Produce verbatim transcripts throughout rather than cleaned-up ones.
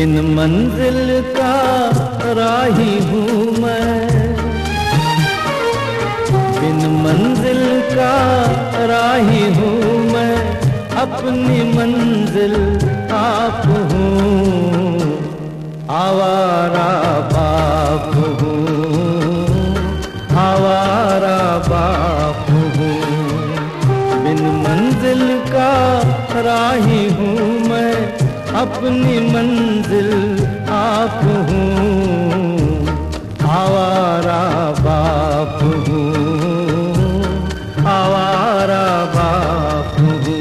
बिन मंजिल का राही हूँ मैं, बिन मंजिल का राही हूँ मैं, अपनी मंजिल आप हूँ, आवारा बाप हूँ, आवारा बाप हूँ। बिन मंजिल का राही हूँ मैं, अपनी मंजिल आप हूँ, आवारा बाप हूँ, आवारा बाप हूँ।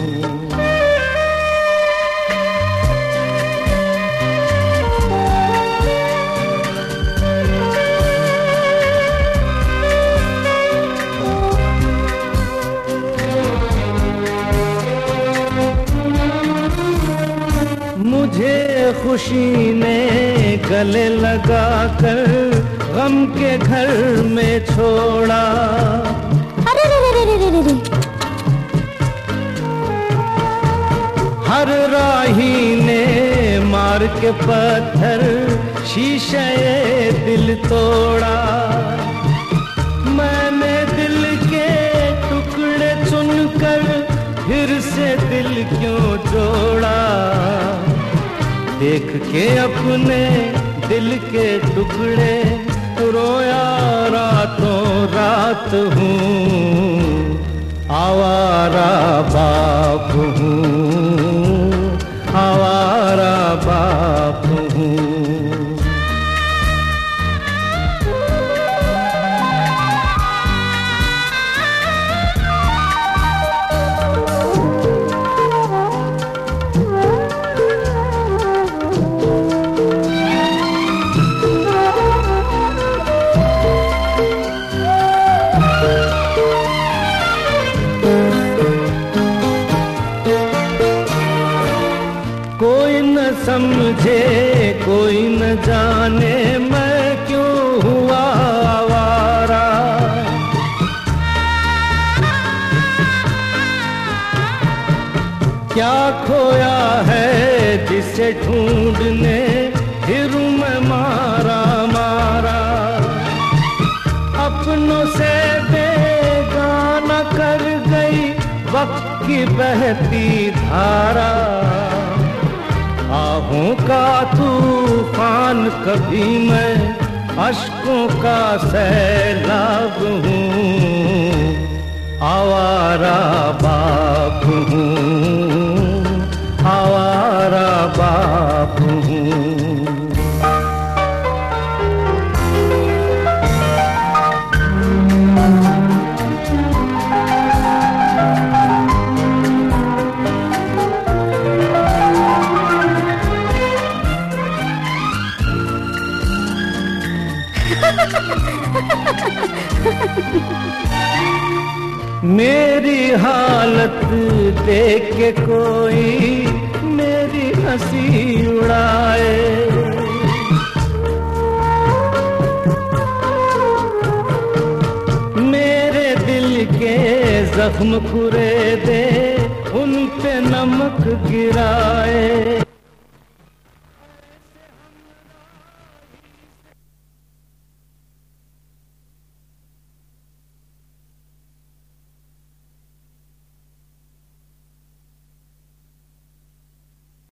मुझे खुशी ने गले लगाकर गम के घर में छोड़ा, अरे रे रे रे रे रे रे। हर राही ने मार के पत्थर शीशे दिल तोड़ा। मैंने दिल के टुकड़े चुनकर फिर से दिल क्यों जोड़ा, देख के अपने दिल के टुकड़े रोया रातों रात हूँ, आवारा बाप हूँ, आवारा बाप हूँ। कोई न समझे कोई न जाने मैं क्यों हुआ आवारा, क्या खोया है जिसे ढूंढने फिरूं मैं मारा मारा। अपनों से बेगाना कर गई वक्त की बहती धारा, आहों का तूफान कभी मैं अश्कों का सैलाब हूँ, आवारा बाप हूँ, आवारा बाप हूँ। मेरी हालत देख के कोई मेरी हंसी उड़ाए, मेरे दिल के जख्म खुरे दे उन पे नमक गिराए।